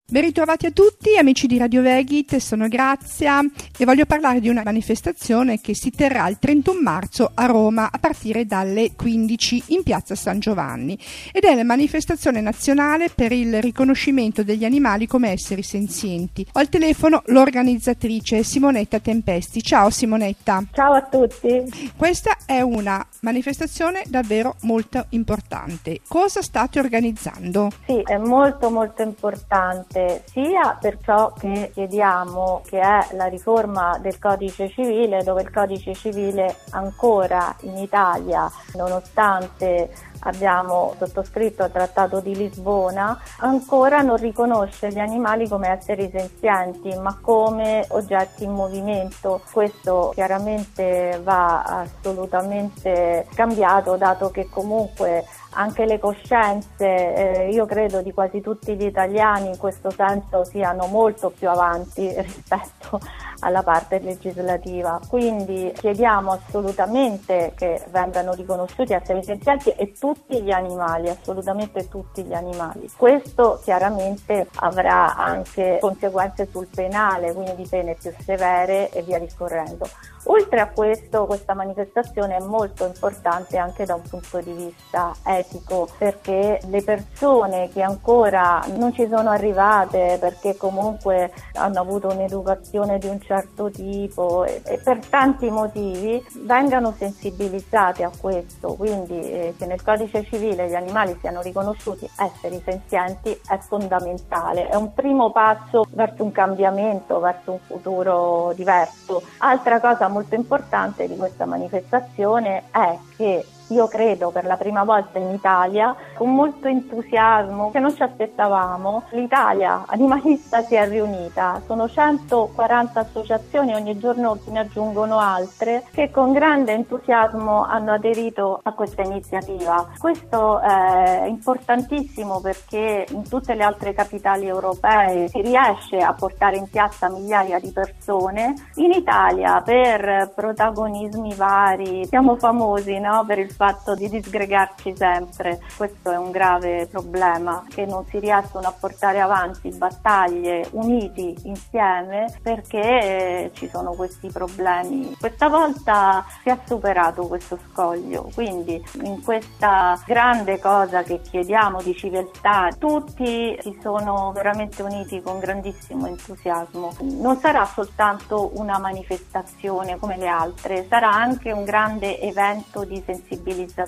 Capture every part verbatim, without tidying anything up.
Ben ritrovati a tutti, amici di Radio Vegit, sono Grazia e voglio parlare di una manifestazione che si terrà il trentuno marzo a Roma a partire dalle quindici in piazza San Giovanni ed è la manifestazione nazionale per il riconoscimento degli animali come esseri senzienti. Ho al telefono l'organizzatrice Simonetta Tempesti. Ciao Simonetta. Ciao a tutti. Questa è una manifestazione davvero molto importante. Cosa state organizzando? Sì, è molto molto importante. Sia per ciò che chiediamo, che è la riforma del codice civile, dove il codice civile ancora in Italia, nonostante abbiamo sottoscritto il Trattato di Lisbona, ancora non riconosce gli animali come esseri senzienti, ma come oggetti in movimento. Questo chiaramente va assolutamente cambiato, dato che comunque anche le coscienze, eh, io credo di quasi tutti gli italiani in questo senso siano molto più avanti rispetto alla parte legislativa. Quindi chiediamo assolutamente che vengano riconosciuti esseri senzienti e tutti gli animali, assolutamente tutti gli animali. Questo chiaramente avrà anche conseguenze sul penale, quindi pene più severe e via discorrendo. Oltre a questo, questa manifestazione è molto importante anche da un punto di vista etico, perché le persone che ancora non ci sono arrivate, perché comunque hanno avuto un'educazione di un certo tipo e, e per tanti motivi, vengano sensibilizzate a questo. Quindi eh, che nel codice civile gli animali siano riconosciuti esseri senzienti è fondamentale, è un primo passo verso un cambiamento, verso un futuro diverso. Altra cosa molto importante di questa manifestazione è che io credo per la prima volta in Italia, con molto entusiasmo che non ci aspettavamo, l'Italia animalista si è riunita. Sono centoquaranta associazioni, ogni giorno ne aggiungono altre, che con grande entusiasmo hanno aderito a questa iniziativa. Questo è importantissimo perché in tutte le altre capitali europee si riesce a portare in piazza migliaia di persone. In Italia per protagonismi vari siamo famosi, no? Per il fatto di disgregarci sempre. Questo è un grave problema, che non si riescono a portare avanti battaglie uniti insieme perché ci sono questi problemi. Questa volta si è superato questo scoglio, quindi in questa grande cosa che chiediamo di civiltà tutti si sono veramente uniti con grandissimo entusiasmo. Non sarà soltanto una manifestazione come le altre, sarà anche un grande evento di sensibilità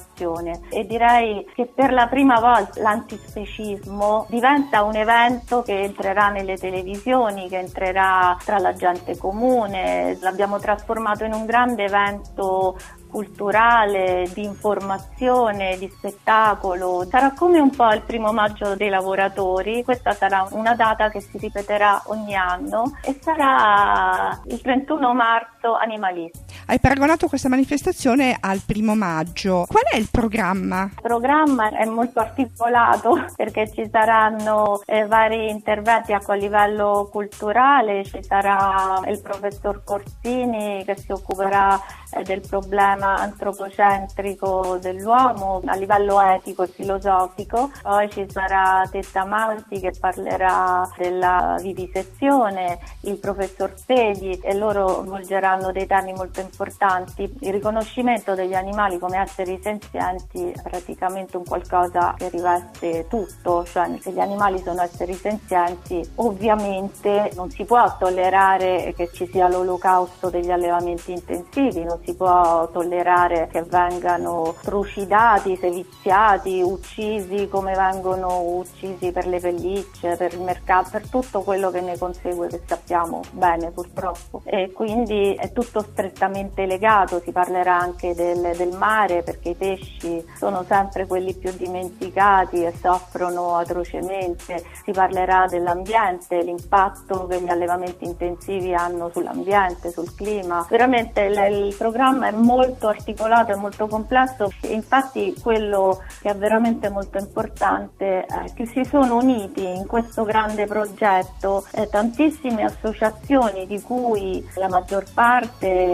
e direi che per la prima volta l'antispecismo diventa un evento che entrerà nelle televisioni, che entrerà tra la gente comune. L'abbiamo trasformato in un grande evento culturale, di informazione, di spettacolo. Sarà come un po' il primo maggio dei lavoratori. Questa sarà una data che si ripeterà ogni anno e sarà il trentuno marzo animalista. Hai paragonato questa manifestazione al primo maggio. Qual è il programma? Il programma è molto articolato perché ci saranno eh, vari interventi a livello culturale. Ci sarà il professor Corsini che si occuperà eh, del problema antropocentrico dell'uomo a livello etico e filosofico. Poi ci sarà Tetta Manti che parlerà della vivisezione, il professor Pedi, e loro svolgeranno dei temi molto importanti. Il riconoscimento degli animali come esseri senzienti è praticamente un qualcosa che riveste tutto, cioè se gli animali sono esseri senzienti ovviamente non si può tollerare che ci sia l'olocausto degli allevamenti intensivi, non si può tollerare che vengano trucidati, seviziati, uccisi come vengono uccisi per le pellicce, per il mercato, per tutto quello che ne consegue, che sappiamo bene purtroppo. E quindi è tutto strettamente legato. Si parlerà anche del, del mare, perché i pesci sono sempre quelli più dimenticati e soffrono atrocemente. Si parlerà dell'ambiente, l'impatto che gli allevamenti intensivi hanno sull'ambiente, sul clima. Veramente il, il programma è molto articolato e molto complesso, e infatti quello che è veramente molto importante è che si sono uniti in questo grande progetto eh, tantissime associazioni, di cui la maggior parte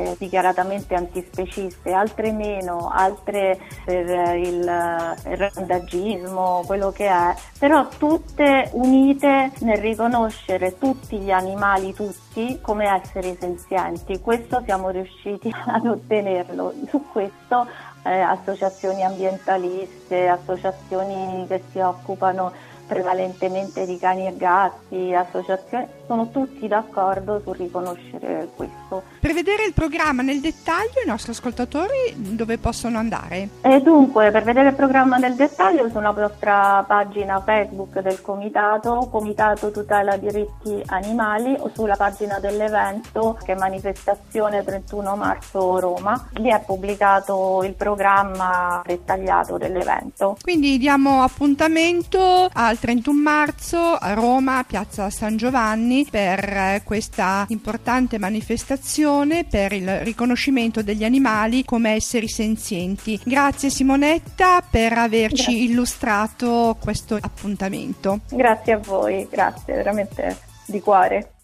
altre dichiaratamente antispeciste, altre meno, altre per il, il randagismo, quello che è, però tutte unite nel riconoscere tutti gli animali, tutti, come esseri senzienti. Questo siamo riusciti ad ottenerlo. Su questo eh, associazioni ambientaliste, associazioni che si occupano prevalentemente di cani e gatti, associazioni, sono tutti d'accordo sul riconoscere questo. Per vedere il programma nel dettaglio, i nostri ascoltatori dove possono andare? E dunque, per vedere il programma nel dettaglio, sulla nostra pagina Facebook del Comitato, Comitato Tutela Diritti Animali, o sulla pagina dell'evento, che è manifestazione trentuno marzo Roma. Lì è pubblicato il programma dettagliato dell'evento. Quindi diamo appuntamento al trentuno marzo a Roma, Piazza San Giovanni, per questa importante manifestazione per il riconoscimento degli animali come esseri senzienti. Grazie Simonetta per averci grazie. illustrato questo appuntamento. Grazie a voi, grazie veramente di cuore.